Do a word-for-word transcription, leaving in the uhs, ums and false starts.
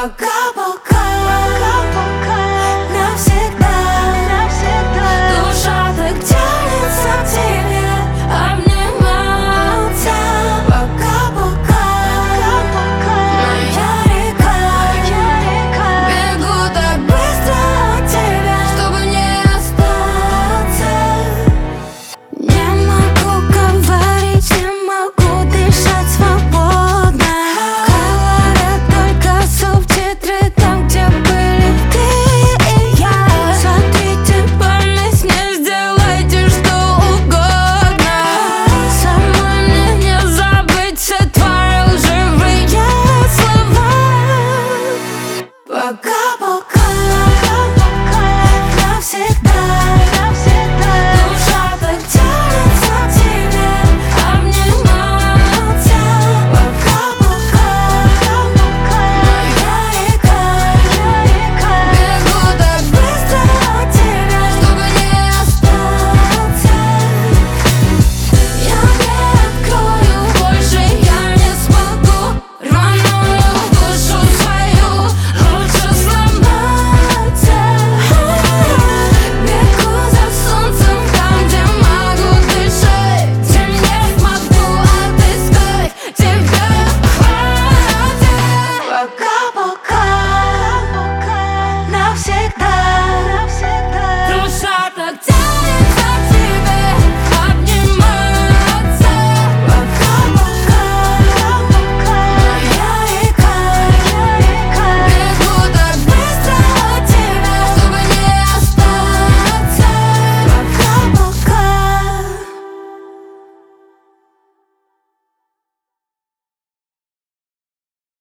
Пока-пока, навсегда, навсегда. Душа так тянется к тебе обниматься. Пока-пока, моя река, бегу так быстро от тебя, чтобы не остаться. Не могу говорить, не могу дышать свободно. Говорят только субтитры там, где были ты и я. Смотрите память, не сделайте что угодно. Самой мне не забыть все твои лживые слова. Пока